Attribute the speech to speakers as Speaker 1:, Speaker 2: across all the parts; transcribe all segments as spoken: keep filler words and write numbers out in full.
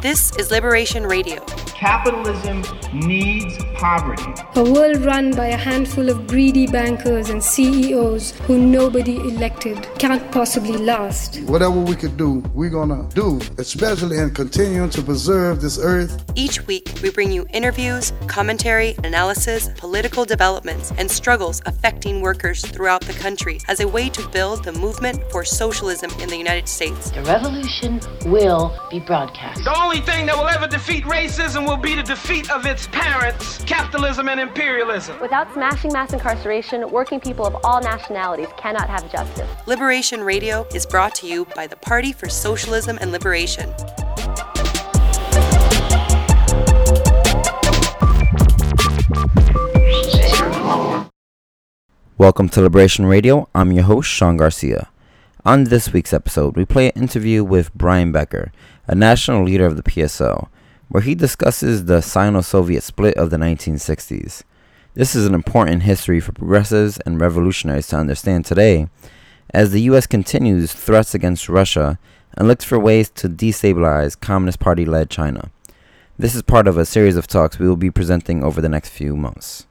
Speaker 1: This is Liberation Radio.
Speaker 2: Capitalism needs poverty.
Speaker 3: A world run by a handful of greedy bankers and C E Os who nobody elected can't possibly last.
Speaker 4: Whatever we could do, we're gonna do, especially in continuing to preserve this earth.
Speaker 1: Each week, we bring you interviews, commentary, analysis, political developments, and struggles affecting workers throughout the country as a way to build the movement for socialism in the United States.
Speaker 5: The revolution will be broadcast.
Speaker 6: The only thing that will ever defeat racism will be the defeat of its parents, capitalism and imperialism.
Speaker 7: Without smashing mass incarceration, working people of all nationalities cannot have justice.
Speaker 1: Liberation Radio is brought to you by the Party for Socialism and Liberation.
Speaker 8: Welcome to Liberation Radio. I'm your host, Sean Garcia. On this week's episode, we play an interview with Brian Becker, a national leader of the P S O, where he discusses the Sino-Soviet split of the nineteen sixties. This is an important history for progressives and revolutionaries to understand today, as the U S continues threats against Russia and looks for ways to destabilize Communist Party-led China. This is part of a series of talks we will be presenting over the next few months.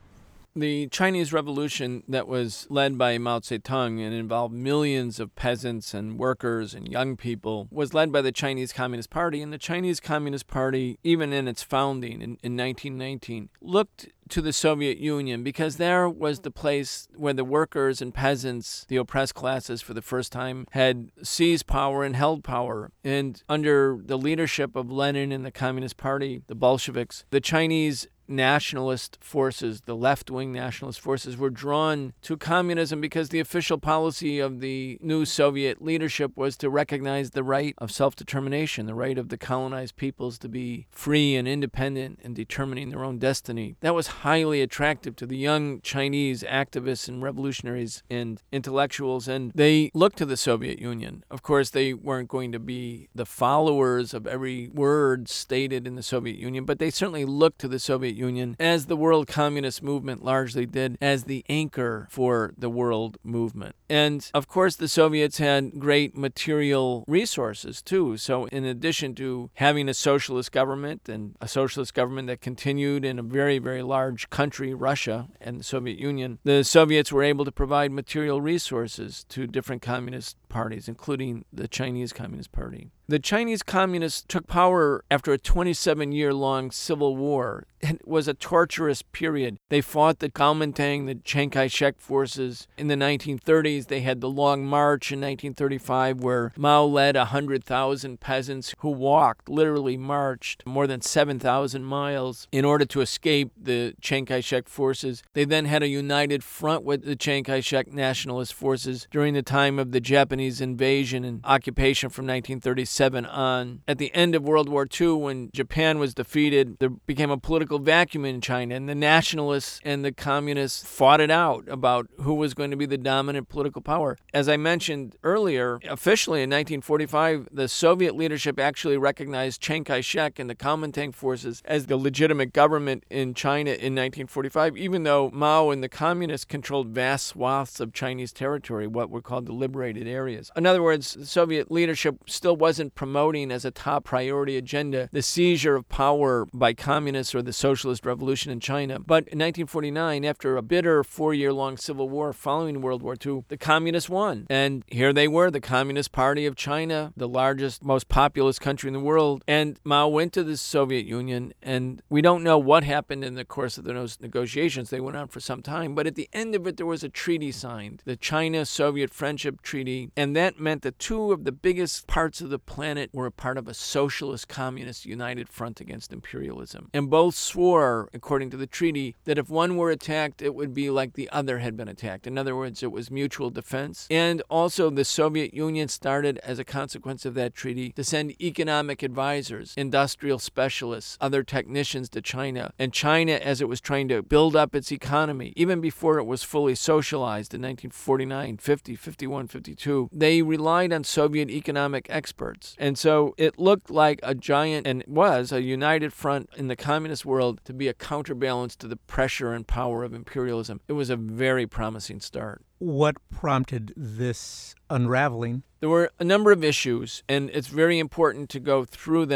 Speaker 9: The Chinese Revolution that was led by Mao Zedong and involved millions of peasants and workers and young people was led by the Chinese Communist Party. And the Chinese Communist Party, even in its founding in, in nineteen nineteen, looked to the Soviet Union because there was the place where the workers and peasants, the oppressed classes for the first time, had seized power and held power. And under the leadership of Lenin and the Communist Party, the Bolsheviks, the Chinese nationalist forces, the left-wing nationalist forces, were drawn to communism because the official policy of the new Soviet leadership was to recognize the right of self-determination, the right of the colonized peoples to be free and independent and determining their own destiny. That was highly attractive to the young Chinese activists and revolutionaries and intellectuals, and they looked to the Soviet Union. Of course, they weren't going to be the followers of every word stated in the Soviet Union, but they certainly looked to the Soviet Union, as the world communist movement largely did, as the anchor for the world movement. And of course, the Soviets had great material resources too. So in addition to having a socialist government, and a socialist government that continued in a very, very large country, Russia and the Soviet Union, the Soviets were able to provide material resources to different communist parties, including the Chinese Communist Party. The Chinese Communists took power after a twenty-seven-year-long civil war. It was a torturous period. They fought the Kuomintang, the Chiang Kai-shek forces. In the nineteen thirties, they had the Long March in nineteen thirty-five, where Mao led one hundred thousand peasants who walked, literally marched, more than seven thousand miles in order to escape the Chiang Kai-shek forces. They then had a united front with the Chiang Kai-shek nationalist forces during the time of the Japanese invasion and occupation from nineteen thirty-seven on. At the end of World War Two, when Japan was defeated, there became a political vacuum in China, and the nationalists and the communists fought it out about who was going to be the dominant political power. As I mentioned earlier, officially in nineteen forty-five, the Soviet leadership actually recognized Chiang Kai-shek and the Kuomintang forces as the legitimate government in China in nineteen forty-five, even though Mao and the communists controlled vast swaths of Chinese territory, what were called the liberated areas. In other words, the Soviet leadership still wasn't promoting as a top priority agenda the seizure of power by communists or the socialist revolution in China. But in nineteen forty-nine, after a bitter four-year-long civil war following World War Two, the communists won. And here they were, the Communist Party of China, the largest, most populous country in the world. And Mao went to the Soviet Union, and we don't know what happened in the course of those negotiations. They went on for some time. But at the end of it, there was a treaty signed, the China-Soviet Friendship Treaty, and that meant that two of the biggest parts of the planet were a part of a socialist communist united front against imperialism. And both swore, according to the treaty, that if one were attacked, it would be like the other had been attacked. In other words, it was mutual defense. And also the Soviet Union started, as a consequence of that treaty, to send economic advisors, industrial specialists, other technicians to China. And China, as it was trying to build up its economy, even before it was fully socialized in nineteen forty-nine, fifty, fifty-one, fifty-two, they relied on Soviet economic experts. And so it looked like a giant, and was a united front in the communist world to be a counterbalance to the pressure and power of imperialism. It was a very promising start.
Speaker 10: What prompted this unraveling?
Speaker 9: There were a number of issues, and it's very important to go through them.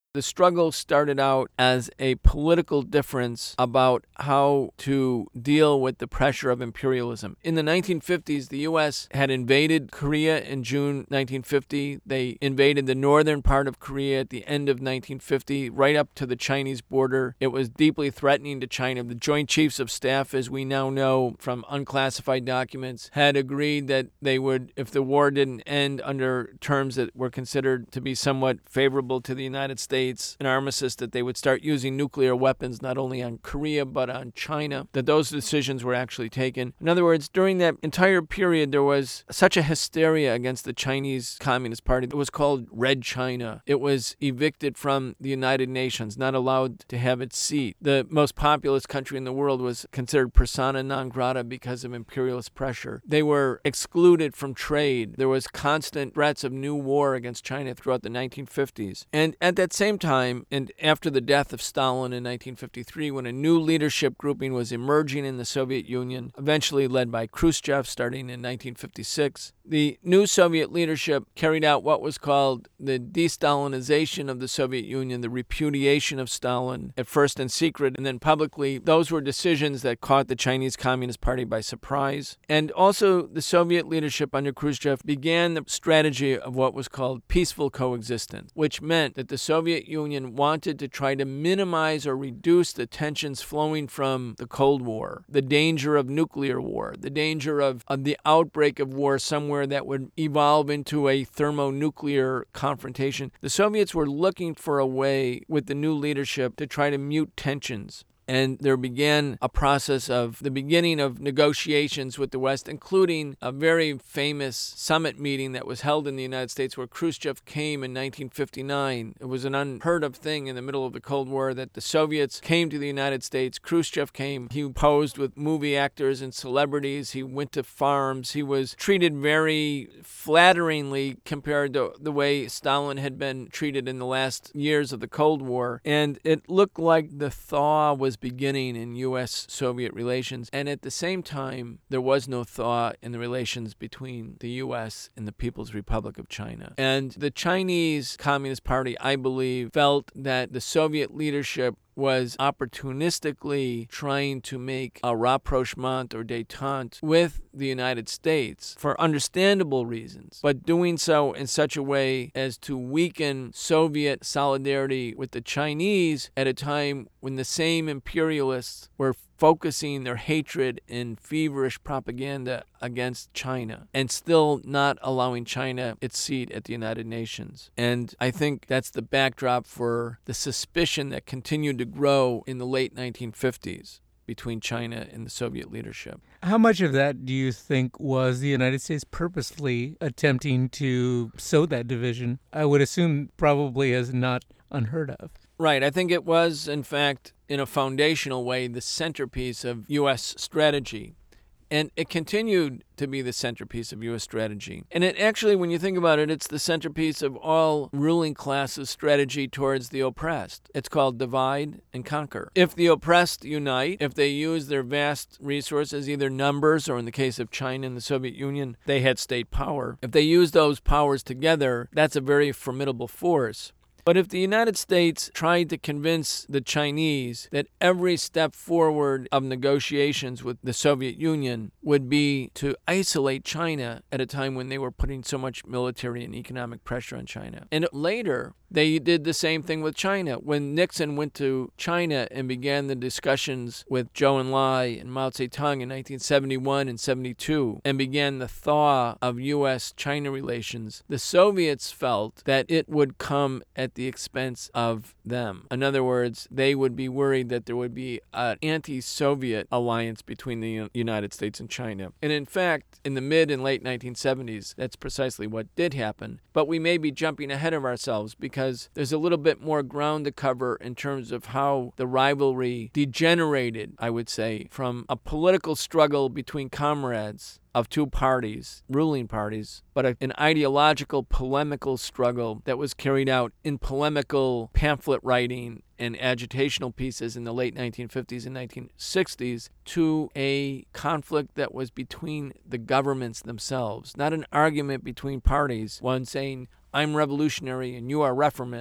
Speaker 9: The struggle started out as a political difference about how to deal with the pressure of imperialism. In the nineteen fifties, the U S had invaded Korea in June nineteen fifty. They invaded the northern part of Korea at the end of nineteen fifty, right up to the Chinese border. It was deeply threatening to China. The Joint Chiefs of Staff, as we now know from unclassified documents, had agreed that they would, if the war didn't end under terms that were considered to be somewhat favorable to the United States, an armistice, that they would start using nuclear weapons not only on Korea but on China, that those decisions were actually taken. In other words, during that entire period, there was such a hysteria against the Chinese Communist Party. It was called Red China. It was evicted from the United Nations, not allowed to have its seat. The most populous country in the world was considered persona non grata because of imperialist pressure. They were excluded from trade. There was constant threats of new war against China throughout the nineteen fifties. And at that same time, and after the death of Stalin in nineteen fifty-three, when a new leadership grouping was emerging in the Soviet Union, eventually led by Khrushchev starting in nineteen fifty-six, the new Soviet leadership carried out what was called the de-Stalinization of the Soviet Union, the repudiation of Stalin, at first in secret and then publicly. Those were decisions that caught the Chinese Communist Party by surprise. And also, the Soviet leadership under Khrushchev began the strategy of what was called peaceful coexistence, which meant that the Soviet Union wanted to try to minimize or reduce the tensions flowing from the Cold War, the danger of nuclear war, the danger of, of the outbreak of war somewhere that would evolve into a thermonuclear confrontation. The Soviets were looking for a way with the new leadership to try to mute tensions. And there began a process of the beginning of negotiations with the West, including a very famous summit meeting that was held in the United States where Khrushchev came in nineteen fifty-nine. It was an unheard of thing in the middle of the Cold War that the Soviets came to the United States. Khrushchev came. He posed with movie actors and celebrities. He went to farms. He was treated very flatteringly compared to the way Stalin had been treated in the last years of the Cold War. And it looked like the thaw was beginning in U S Soviet relations, and at the same time, there was no thaw in the relations between the U S and the People's Republic of China. And the Chinese Communist Party, I believe, felt that the Soviet leadership was opportunistically trying to make a rapprochement or détente with the United States for understandable reasons, but doing so in such a way as to weaken Soviet solidarity with the Chinese at a time when the same imperialists were focusing their hatred in feverish propaganda against China and still not allowing China its seat at the United Nations. And I think that's the backdrop for the suspicion that continued to grow in the late nineteen fifties between China and the Soviet leadership.
Speaker 10: How much of that do you think was the United States purposely attempting to sow that division? I would assume probably as not unheard of.
Speaker 9: Right. I think it was, in fact, in a foundational way, the centerpiece of U S strategy. And it continued to be the centerpiece of U S strategy. And it actually, when you think about it, it's the centerpiece of all ruling classes' strategy towards the oppressed. It's called divide and conquer. If the oppressed unite, if they use their vast resources, either numbers or in the case of China and the Soviet Union, they had state power. If they use those powers together, that's a very formidable force. But if the United States tried to convince the Chinese that every step forward of negotiations with the Soviet Union would be to isolate China at a time when they were putting so much military and economic pressure on China. And later, they did the same thing with China. When Nixon went to China and began the discussions with Zhou Enlai and Mao Zedong in nineteen seventy-one and seventy-two and began the thaw of U S China relations, the Soviets felt that it would come at the expense of them. In other words, they would be worried that there would be an anti-Soviet alliance between the United States and China. And in fact, in the mid and late nineteen seventies, that's precisely what did happen. But we may be jumping ahead of ourselves because Because there's a little bit more ground to cover in terms of how the rivalry degenerated, I would say, from a political struggle between comrades of two parties, ruling parties, but a, an ideological polemical struggle that was carried out in polemical pamphlet writing and agitational pieces in the late nineteen fifties and nineteen sixties to a conflict that was between the governments themselves, not an argument between parties, one saying, I'm revolutionary and you are reformist,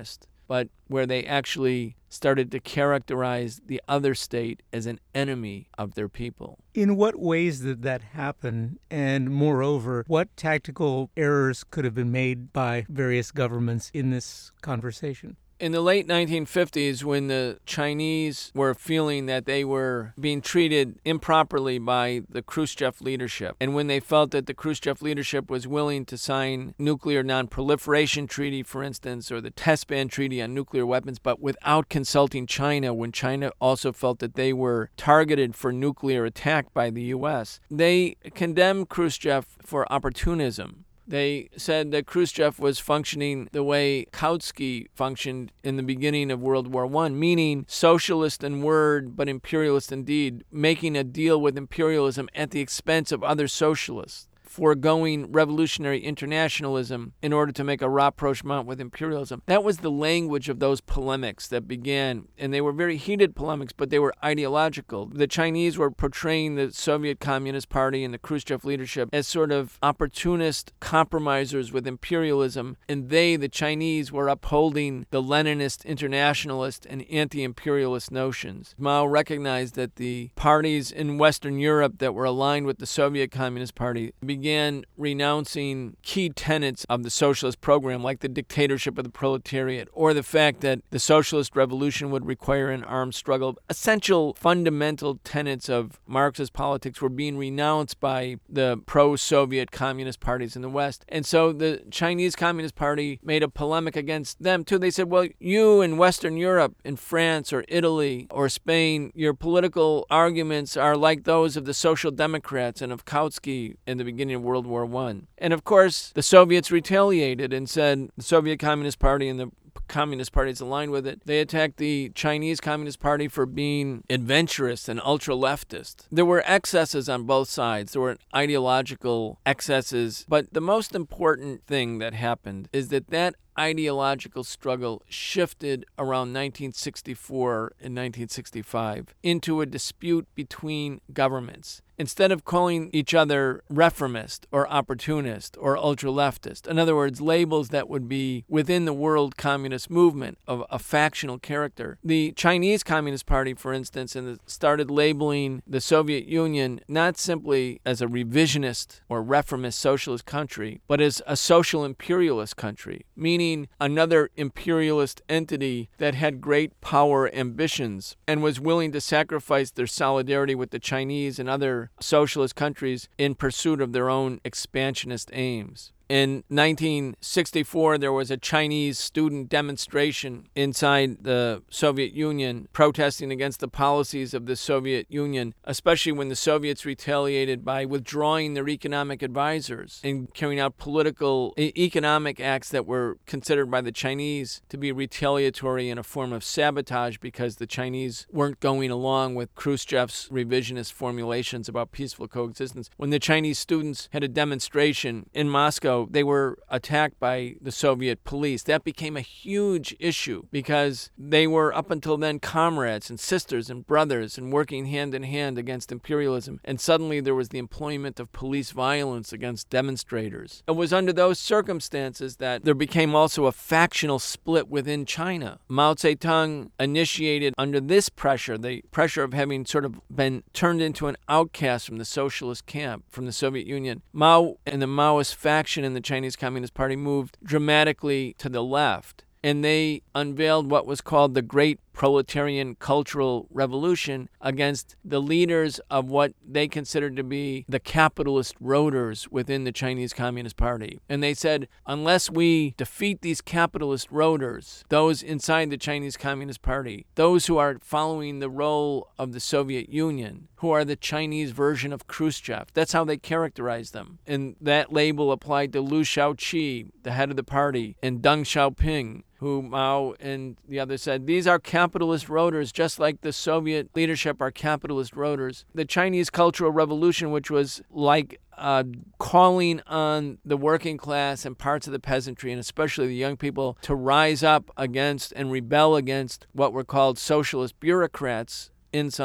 Speaker 9: but where they actually started to characterize the other state as an enemy of their people.
Speaker 10: In what ways did that happen? And moreover, what tactical errors could have been made by various governments in this conversation?
Speaker 9: In the late nineteen fifties, when the Chinese were feeling that they were being treated improperly by the Khrushchev leadership, and when they felt that the Khrushchev leadership was willing to sign nuclear non-proliferation treaty, for instance, or the test ban treaty on nuclear weapons, but without consulting China, when China also felt that they were targeted for nuclear attack by the U S, they condemned Khrushchev for opportunism. They said that Khrushchev was functioning the way Kautsky functioned in the beginning of World War One, meaning socialist in word but imperialist in deed, making a deal with imperialism at the expense of other socialists, foregoing revolutionary internationalism in order to make a rapprochement with imperialism. That was the language of those polemics that began, and they were very heated polemics, but they were ideological. The Chinese were portraying the Soviet Communist Party and the Khrushchev leadership as sort of opportunist compromisers with imperialism, and they, the Chinese, were upholding the Leninist, internationalist, and anti-imperialist notions. Mao recognized that the parties in Western Europe that were aligned with the Soviet Communist Party began renouncing key tenets of the socialist program, like the dictatorship of the proletariat, or the fact that the socialist revolution would require an armed struggle. Essential fundamental tenets of Marxist politics were being renounced by the pro-Soviet communist parties in the West. And so the Chinese Communist Party made a polemic against them, too. They said, well, you in Western Europe, in France or Italy or Spain, your political arguments are like those of the Social Democrats and of Kautsky in the beginning of World War One. And of course, the Soviets retaliated and said the Soviet Communist Party and the Communist parties aligned with it. They attacked the Chinese Communist Party for being adventurous and ultra-leftist. There were excesses on both sides. There were ideological excesses. But the most important thing that happened is that that ideological struggle shifted around nineteen sixty-four and nineteen sixty-five into a dispute between governments. Instead of calling each other reformist or opportunist or ultra-leftist, in other words, labels that would be within the world communist movement of a factional character, the Chinese Communist Party, for instance, started labeling the Soviet Union not simply as a revisionist or reformist socialist country, but as a social imperialist country, meaning another imperialist entity that had great power ambitions and was willing to sacrifice their solidarity with the Chinese and other socialist countries in pursuit of their own expansionist aims. In nineteen sixty-four, there was a Chinese student demonstration inside the Soviet Union protesting against the policies of the Soviet Union, especially when the Soviets retaliated by withdrawing their economic advisors and carrying out political e- economic acts that were considered by the Chinese to be retaliatory in a form of sabotage because the Chinese weren't going along with Khrushchev's revisionist formulations about peaceful coexistence. When the Chinese students had a demonstration in Moscow, they were attacked by the Soviet police. That became a huge issue because they were up until then comrades and sisters and brothers and working hand in hand against imperialism. And suddenly there was the employment of police violence against demonstrators. It was under those circumstances that there became also a factional split within China. Mao Zedong initiated under this pressure, the pressure of having sort of been turned into an outcast from the socialist camp, from the Soviet Union. Mao and the Maoist faction in the Chinese Communist Party moved dramatically to the left, and they unveiled what was called the Great Proletarian Cultural Revolution against the leaders of what they considered to be the capitalist roaders within the Chinese Communist Party. And they said, unless we defeat these capitalist roaders, those inside the Chinese Communist Party, those who are following the role of the Soviet Union, who are the Chinese version of Khrushchev, that's how they characterized them. And that label applied to Liu Shaoqi, the head of the party, and Deng Xiaoping, who Mao and the others said, these are capitalist roaders, just like the Soviet leadership are capitalist roaders. The Chinese Cultural Revolution, which was like uh, calling on the working class and parts of the peasantry, and especially the young people, to rise up against and rebel against what were called socialist bureaucrats inside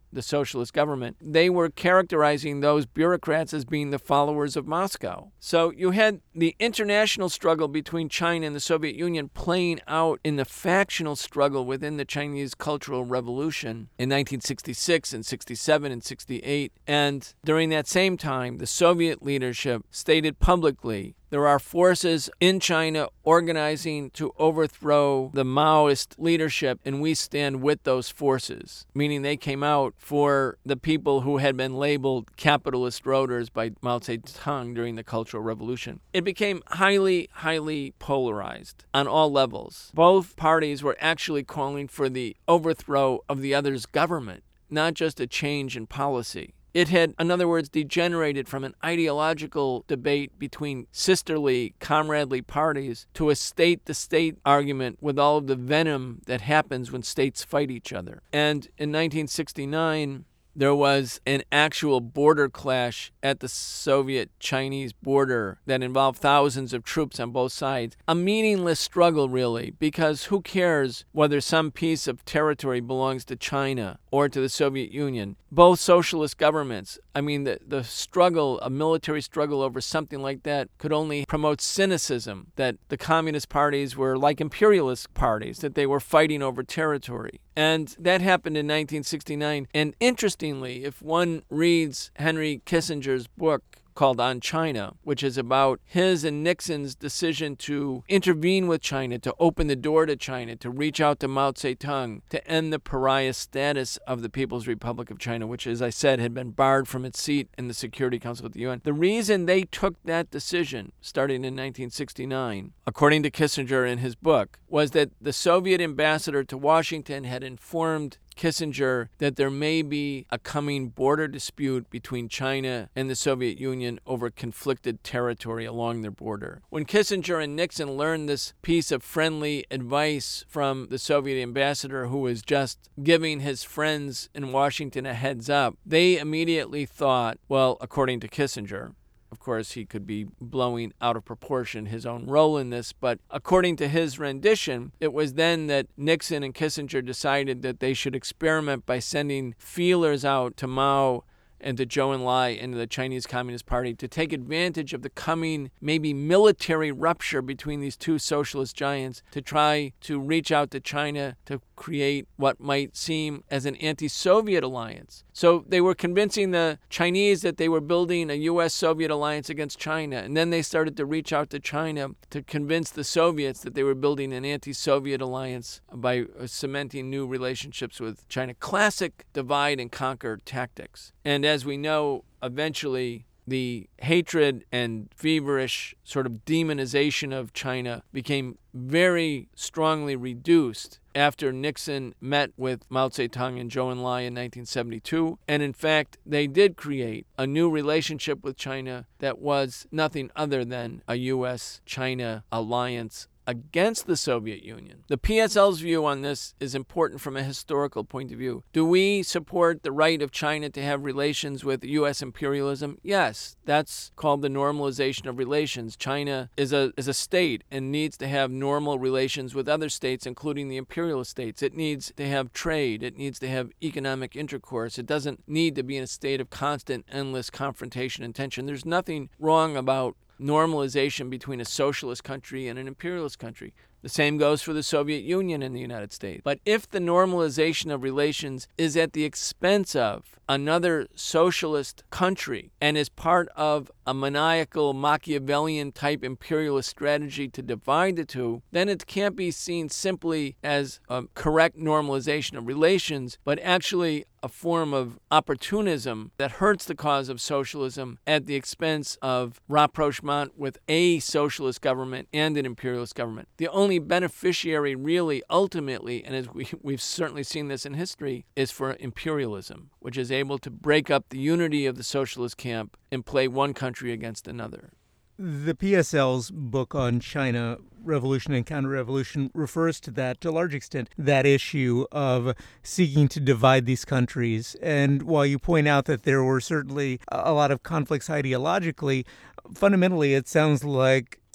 Speaker 9: the socialist government, they were characterizing those bureaucrats as being the followers of Moscow. So you had the international struggle between China and the Soviet Union playing out in the factional struggle within the Chinese Cultural Revolution in nineteen sixty-six and sixty-seven and sixty-eight. And during that same time, the Soviet leadership stated publicly there are forces in China organizing to overthrow the Maoist leadership, and we stand with those forces, meaning they came out for the people who had been labeled capitalist roaders by Mao Zedong during the Cultural Revolution. It became highly, highly polarized on all levels. Both parties were actually calling for the overthrow of the other's government, not just a change in policy. It had, in other words, degenerated from an ideological debate between sisterly, comradely parties to a state-to-state argument with all of the venom that happens when states fight each other. And in nineteen sixty-nine, there was an actual border clash at the Soviet-Chinese border that involved thousands of troops on both sides. A meaningless struggle, really, because who cares whether some piece of territory belongs to China or to the Soviet Union? Both socialist governments, I mean, the, the struggle, a military struggle over something like that could only promote cynicism, that the communist parties were like imperialist parties, that they were fighting over territory. And that happened in nineteen sixty-nine. And interestingly, if one reads Henry Kissinger's book called On China, which is about his and Nixon's decision to intervene with China, to open the door to China, to reach out to Mao Zedong, to end the pariah status of the People's Republic of China, which, as I said, had been barred from its seat in the Security Council of the U N. The reason they took that decision, starting in nineteen sixty-nine, according to Kissinger in his book, was that the Soviet ambassador to Washington had informed Kissinger that there may be a coming border dispute between China and the Soviet Union over conflicted territory along their border. When Kissinger and Nixon learned this piece of friendly advice from the Soviet ambassador, who was just giving his friends in Washington a heads up, they immediately thought, well, according to Kissinger, of course, he could be blowing out of proportion his own role in this, but according to his rendition, it was then that Nixon and Kissinger decided that they should experiment by sending feelers out to Mao and to Zhou Enlai and to the Chinese Communist Party to take advantage of the coming maybe military rupture between these two socialist giants to try to reach out to China to create what might seem as an anti-Soviet alliance. So they were convincing the Chinese that they were building a U S Soviet alliance against China, and then they started to reach out to China to convince the Soviets that they were building an anti-Soviet alliance by cementing new relationships with China. Classic divide and conquer tactics. And as we know, eventually the hatred and feverish sort of demonization of China became very strongly reduced after Nixon met with Mao Zedong and Zhou Enlai in nineteen seventy-two. And in fact, they did create a new relationship with China that was nothing other than a U S China alliance against the Soviet Union. The P S L's view on this is important from a historical point of view. Do we support the right of China to have relations with U S imperialism? Yes, that's called the normalization of relations. China is a is a state and needs to have normal relations with other states, including the imperialist states. It needs to have trade. It needs to have economic intercourse. It doesn't need to be in a state of constant, endless confrontation and tension. There's nothing wrong about normalization between a socialist country and an imperialist country. The same goes for the Soviet Union and the United States. But if the normalization of relations is at the expense of another socialist country and is part of a maniacal Machiavellian type imperialist strategy to divide the two, then it can't be seen simply as a correct normalization of relations, but actually a form of opportunism that hurts the cause of socialism at the expense of rapprochement with a socialist government and an imperialist government. The only beneficiary really ultimately, and as we, we've certainly seen this in history, is for imperialism, which is able to break up the unity of the socialist camp and play one country against another.
Speaker 10: The P S L's book on China, Revolution and Counter-Revolution, refers to that, to a large extent, that issue of seeking to divide these countries. And while you point out that there were certainly a lot of conflicts ideologically, fundamentally it sounds like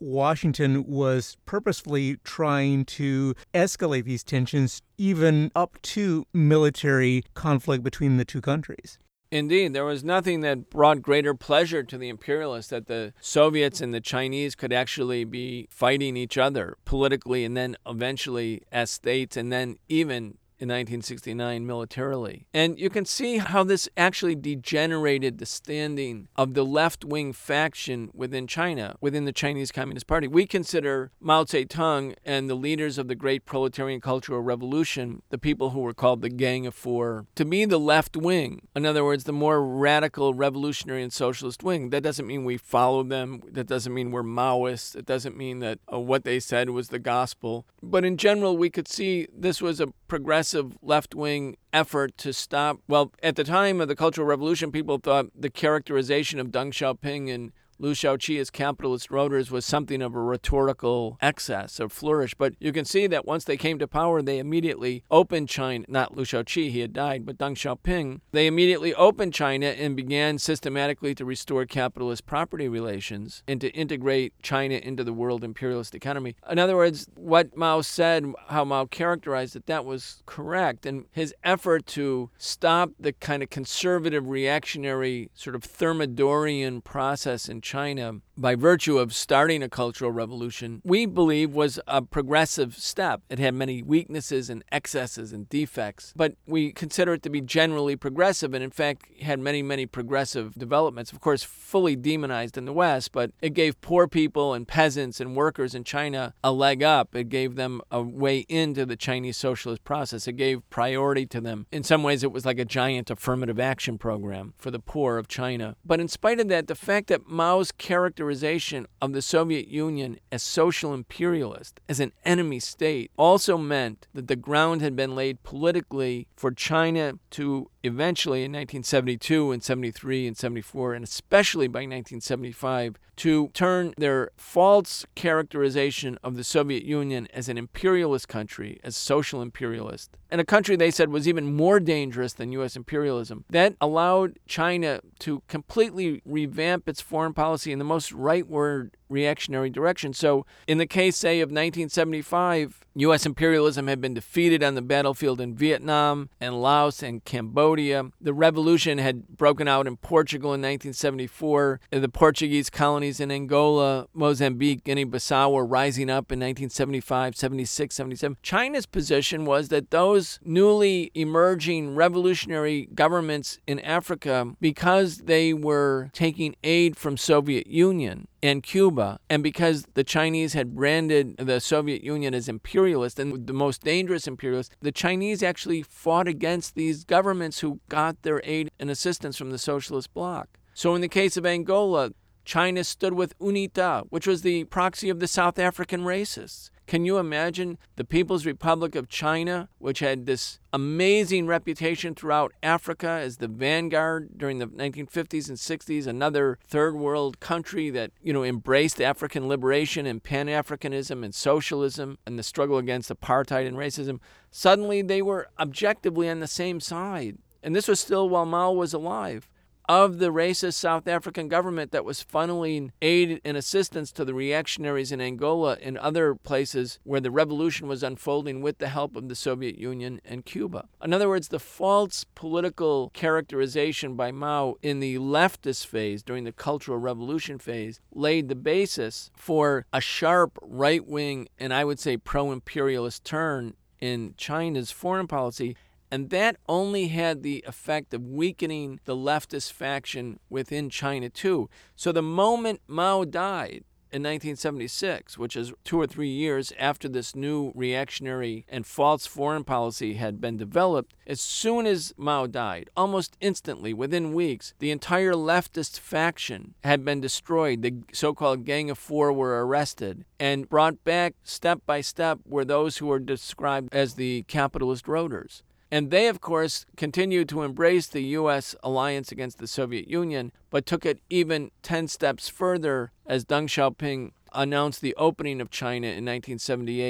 Speaker 10: Washington was purposefully trying to escalate these tensions even up to military conflict between the two countries.
Speaker 9: Indeed, there was nothing that brought greater pleasure to the imperialists that the Soviets and the Chinese could actually be fighting each other politically and then eventually as states and then even in nineteen sixty-nine militarily. And you can see how this actually degenerated the standing of the left-wing faction within China, within the Chinese Communist Party. We consider Mao Zedong and the leaders of the Great Proletarian Cultural Revolution, the people who were called the Gang of Four, to be the left wing. In other words, the more radical revolutionary and socialist wing. That doesn't mean we follow them. That doesn't mean we're Maoists. It doesn't mean that uh, what they said was the gospel. But in general, we could see this was a progressive left-wing effort to stop. Well, at the time of the Cultural Revolution, people thought the characterization of Deng Xiaoping and Liu Shaoqi as capitalist roaders was something of a rhetorical excess or flourish. But you can see that once they came to power, they immediately opened China. Not Liu Shaoqi, he had died, but Deng Xiaoping. They immediately opened China and began systematically to restore capitalist property relations and to integrate China into the world imperialist economy. In other words, what Mao said, how Mao characterized it, that was correct. And his effort to stop the kind of conservative, reactionary, sort of Thermidorian process in China by virtue of starting a cultural revolution, we believe was a progressive step. It had many weaknesses and excesses and defects, but we consider it to be generally progressive and in fact had many, many progressive developments. Of course, fully demonized in the West, but it gave poor people and peasants and workers in China a leg up. It gave them a way into the Chinese socialist process. It gave priority to them. In some ways, it was like a giant affirmative action program for the poor of China. But in spite of that, the fact that Mao's characterization of the Soviet Union as social imperialist, as an enemy state, also meant that the ground had been laid politically for China to eventually in nineteen seventy-two and seventy-three and seventy-four, and especially by nineteen seventy-five, to turn their false characterization of the Soviet Union as an imperialist country, as social imperialist, and a country they said was even more dangerous than U S imperialism. That allowed China to completely revamp its foreign policy in the most rightward reactionary direction. So in the case, say, of nineteen seventy-five, U S imperialism had been defeated on the battlefield in Vietnam and Laos and Cambodia. The revolution had broken out in Portugal in nineteen seventy-four. The Portuguese colonies in Angola, Mozambique, Guinea-Bissau were rising up in nineteen seventy-five, seventy-six, seventy-seven. China's position was that those newly emerging revolutionary governments in Africa, because they were taking aid from Soviet Union and Cuba, and because the Chinese had branded the Soviet Union as imperialist and the most dangerous imperialist, the Chinese actually fought against these governments who got their aid and assistance from the socialist bloc. So in the case of Angola, China stood with UNITA, which was the proxy of the South African racists. Can you imagine the People's Republic of China, which had this amazing reputation throughout Africa as the vanguard during the nineteen fifties and sixties, another third world country that, you know, embraced African liberation and Pan-Africanism and socialism and the struggle against apartheid and racism. Suddenly they were objectively on the same side. And this was still while Mao was alive, of the racist South African government that was funneling aid and assistance to the reactionaries in Angola and other places where the revolution was unfolding with the help of the Soviet Union and Cuba. In other words, the false political characterization by Mao in the leftist phase, during the Cultural Revolution phase, laid the basis for a sharp right-wing and I would say pro-imperialist turn in China's foreign policy. And that only had the effect of weakening the leftist faction within China, too. So the moment Mao died in nineteen seventy-six, which is two or three years after this new reactionary and false foreign policy had been developed, as soon as Mao died, almost instantly, within weeks, the entire leftist faction had been destroyed. The so-called Gang of Four were arrested, and brought back step by step were those who were described as the capitalist roaders. And they, of course, continued to embrace the U S alliance against the Soviet Union, but took it even ten steps further as Deng Xiaoping announced the opening of China in nineteen seventy-eight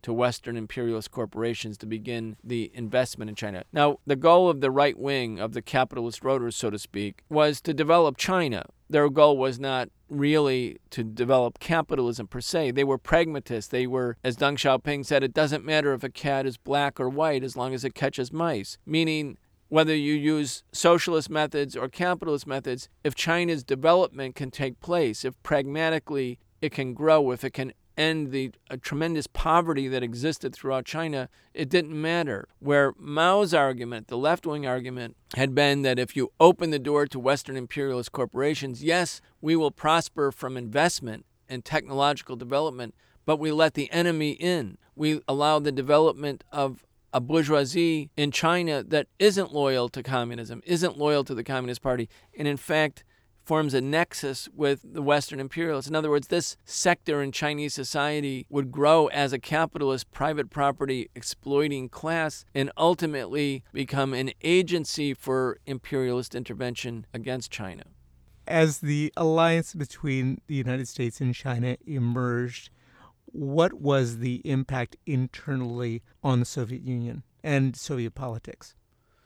Speaker 9: to Western imperialist corporations to begin the investment in China. Now, the goal of the right wing of the capitalist rotors, so to speak, was to develop China. Their goal was not really to develop capitalism per se. They were pragmatists. They were, as Deng Xiaoping said, it doesn't matter if a cat is black or white as long as it catches mice, meaning whether you use socialist methods or capitalist methods, if China's development can take place, if pragmatically it can grow, if it can end the uh, tremendous poverty that existed throughout China, it didn't matter. Where Mao's argument, the left-wing argument, had been that if you open the door to Western imperialist corporations, yes, we will prosper from investment and technological development, but we let the enemy in. We allow the development of a bourgeoisie in China that isn't loyal to communism, isn't loyal to the Communist Party, and in fact forms a nexus with the Western imperialists. In other words, this sector in Chinese society would grow as a capitalist, private property exploiting class and ultimately become an agency for imperialist intervention against China.
Speaker 10: As the alliance between the United States and China emerged, what was the impact internally on the Soviet Union and Soviet politics?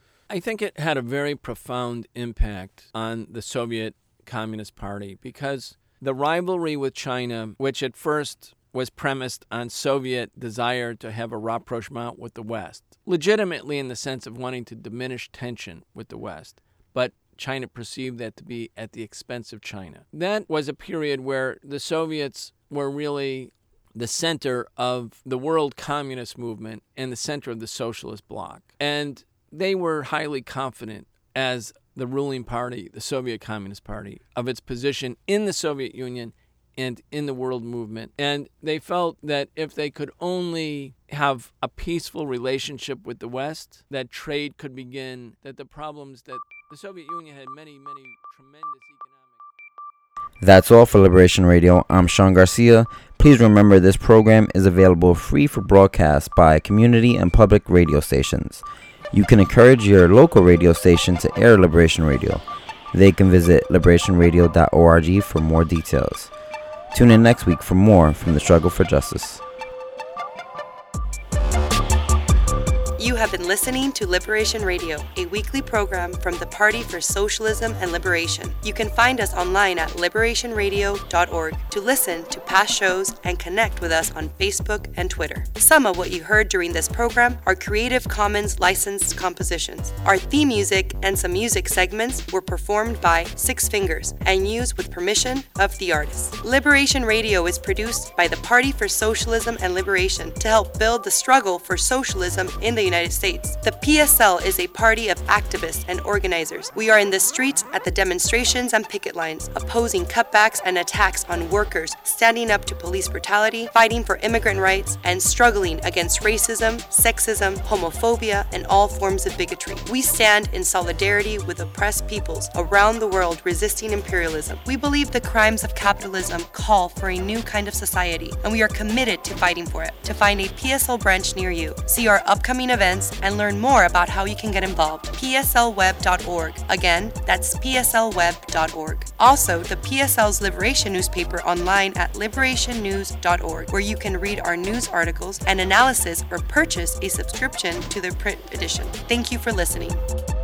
Speaker 9: I think it had a very profound impact on the Soviet Communist Party because the rivalry with China, which at first was premised on Soviet desire to have a rapprochement with the West, legitimately in the sense of wanting to diminish tension with the West, but China perceived that to be at the expense of China. That was a period where the Soviets were really the center of the world communist movement and the center of the socialist bloc. And they were highly confident as the ruling party, the Soviet Communist Party, of its position in the Soviet Union and in the world movement. And they felt that if they could only have a peaceful relationship with the West, that trade could begin, that the problems that the Soviet Union had many, many tremendous economic...
Speaker 8: That's all for Liberation Radio. I'm Sean Garcia. Please remember this program is available free for broadcast by community and public radio stations. You can encourage your local radio station to air Liberation Radio. They can visit liberation radio dot org for more details. Tune in next week for more from the struggle for justice.
Speaker 1: You have been listening to Liberation Radio, a weekly program from the Party for Socialism and Liberation. You can find us online at liberation radio dot org to listen to past shows and connect with us on Facebook and Twitter. Some of what you heard during this program are Creative Commons licensed compositions. Our theme music and some music segments were performed by Six Fingers and used with permission of the artist. Liberation Radio is produced by the Party for Socialism and Liberation to help build the struggle for socialism in the United States. The P S L is a party of activists and organizers. We are in the streets at the demonstrations and picket lines, opposing cutbacks and attacks on workers, standing up to police brutality, fighting for immigrant rights, and struggling against racism, sexism, homophobia, and all forms of bigotry. We stand in solidarity with oppressed peoples around the world resisting imperialism. We believe the crimes of capitalism call for a new kind of society, and we are committed to fighting for it. To find a P S L branch near you, see our upcoming events and learn more about how you can get involved. P S L web dot org. Again, that's P S L web dot org. Also, the P S L's Liberation newspaper online at liberation news dot org, where you can read our news articles and analysis or purchase a subscription to the print edition. Thank you for listening.